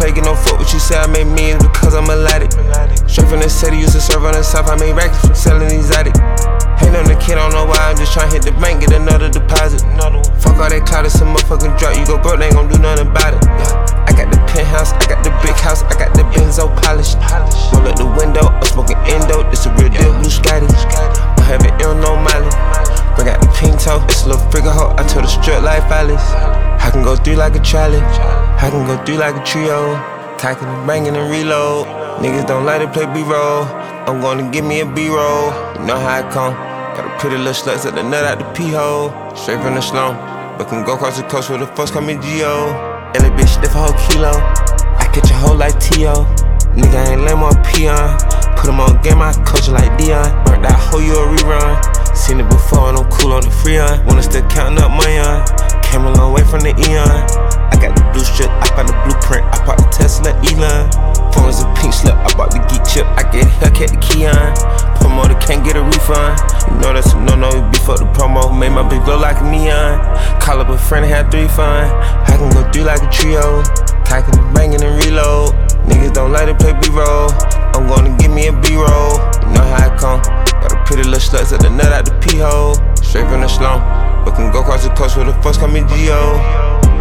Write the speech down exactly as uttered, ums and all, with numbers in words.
play, get no fuck what you say. I made millions because I'm melodic. Straight from the city, used to serve on the south. I made rackets from selling these addict. Hate on the kid, I don't know why. I'm just tryna hit the bank, get another deposit. Fuck all that cloud, it's a motherfucking drop. You go broke, they ain't gon' do nothing about it. Yeah. I got the penthouse, I got the big house, I got the Benzo polished. Roll up the window, I'm smoking endo. This a real deal, blue Scotty. I'm having ill, no mileage. Bring out the Pinto, it's a little figure hoe. I told the strip like Alice. I can go through like a trolley, I can go through like a trio. Cocking and banging and reload. Niggas don't like to play B-roll. I'm gonna give me a B-roll. You know how I come. Got a pretty little sluts at the nut out the pee-hole. Straight from the slum, but can go across the coast where the fuck's call me Geo. And a bitch sniff a whole kilo. I catch a hoe like T O. Nigga ain't lame or peon. Put him on game, I coach like Dion. Burnt that hoe, you a rerun. Seen it before and I'm cool on the Freon. Wanna still counting up money on. Came a long way from the Eon. I got the blue strip, I bought the blueprint. I bought the Tesla Elon. Phone is a pink slip, I bought the geek chip. I get a Hellcat the Keon. Promoter can't get a refund. You know that's a no-no, we beef up the promo. Made my bitch glow like a neon. Call up a friend and have three fun. I can go through like a trio. Cocking and banging and reload. Niggas don't like to play B-roll. I'm gonna give me a B-roll. You know how I come. Got a pretty little sluts at the nut out the pee-hole. Straight from the slum, but can go across the coast where the fuck's call me Geo.